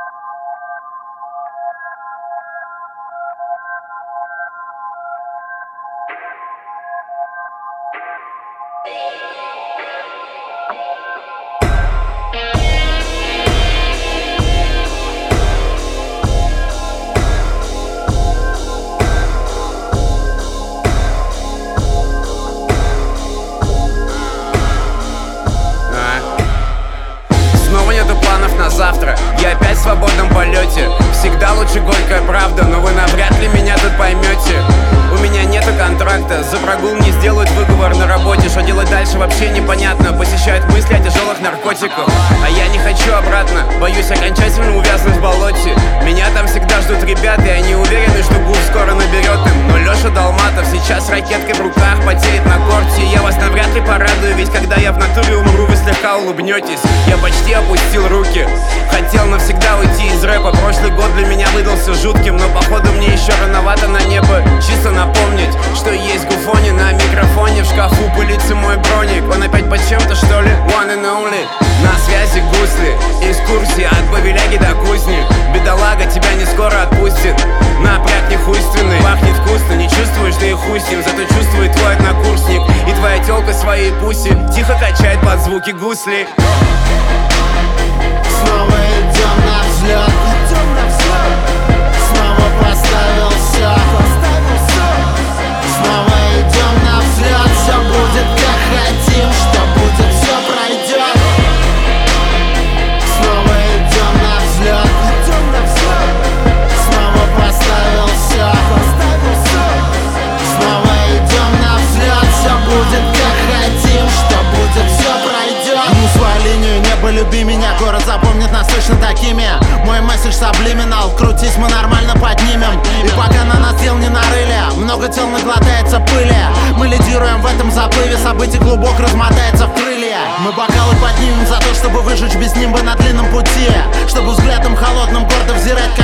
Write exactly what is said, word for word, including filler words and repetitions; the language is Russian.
На завтра я опять в свободном полете. Всегда лучше горькая правда, но вы навряд ли меня тут поймете. У меня нету контракта, за прогул не сделают выговор на работе. Что делать дальше вообще непонятно, посещают мысли о тяжелых наркотиках. А я не хочу обратно, боюсь окончательно увязнуть в болоте. Меня там всегда ждут ребята, и они уверены, что гуф скоро наберет им. Но Леша Долматов сейчас ракеткой в руках потеет на корте. Я вас навряд ли порадую, ведь когда я в натуре умру, вы слегка улыбнетесь. Я почти опустил руки, хотел навсегда уйти из рэпа. Прошлый год для меня выдался жутким, но походу мне еще рановато на небо. Чисто напомнить, что есть гуфони на микрофоне. В шкафу пылится мой броник, он опять под чем-то что ли? One and only, на связи гусли. Экскурсии от Бавиляги до кузни. Бедолага, тебя не скоро отпустит. Напряг нехуйственный, пахнет вкусно. Не чувствуешь, ты и хуй с ним, зато чувствует твой однокурсник. И твоя тёлка своей пуси тихо качает под звуки гусли. Снова идем на взлет, идем на взлет. Снова поставил все, снова идем на взлет. Все будет как хотим, что будет, все пройдет. Снова идем на взлет, идем на взлет. Снова поставил все, снова идем на взлет. Все будет как хотим, что будет, все пройдет. Ну свою линию, небо, люби меня, город запомнит нас точно такими. Мой месседж саблиминал, крутись, мы нормально поднимем. И пока на нас дел не нарыли, много тел наглотается пыли. Мы лидируем в этом заплыве, событий клубок размотается в крылья. Мы бокалы поднимем за то, чтобы выжечь без нимба на длинном пути, чтобы взглядом холодным гордо взирать,